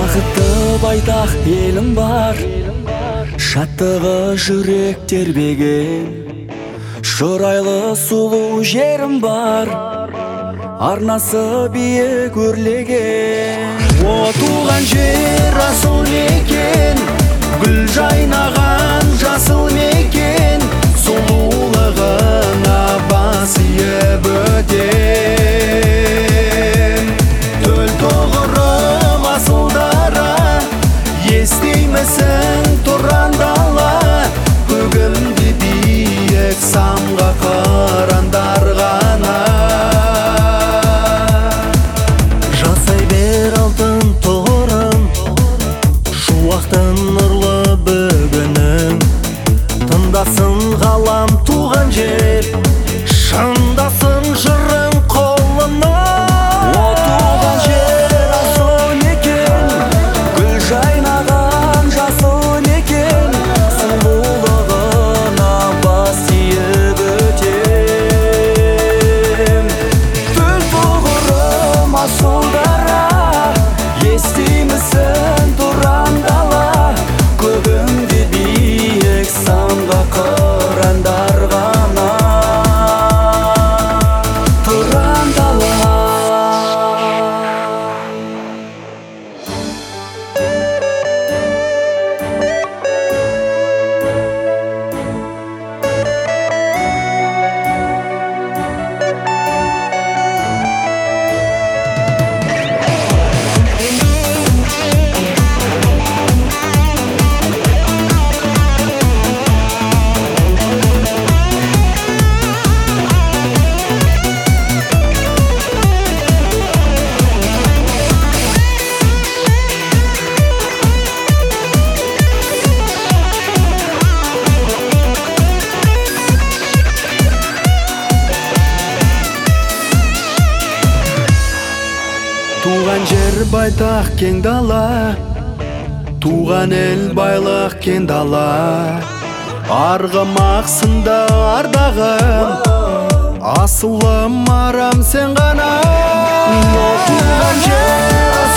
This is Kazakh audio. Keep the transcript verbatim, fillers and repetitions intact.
Бақытты байтақ елім бар, шаттығы жүрек тербеген, шырайлы сұлу жерім бар, арнасы биік өрлеген. О туған жер асыл мекен, гүл жайнаған жасыл мекен, сұлулығыңа бас иіп өтем. Төл тоғырым асыл дара, естеймісің тұран дала, көгімде биік самға қырандар ғана. Жасай бер алтын тұғырым, шуақтың нұрлы бүгінім, тыңдасын ғалам туған жер, шыңдасын жырың қолына. О туған жер асыл мекен, гүл жайнаған жасыл мекен, сұлулығына бас иіп өтем. Төл тұғырым асыл дара, естимісің тұран дала, көгімде биік самға қырандар ғана. Тұран дала. Туған жер байтақ кең дала, туған ел байлық кең дала, арғымақсында ардағым, асылым арам сен ғана. Туған жер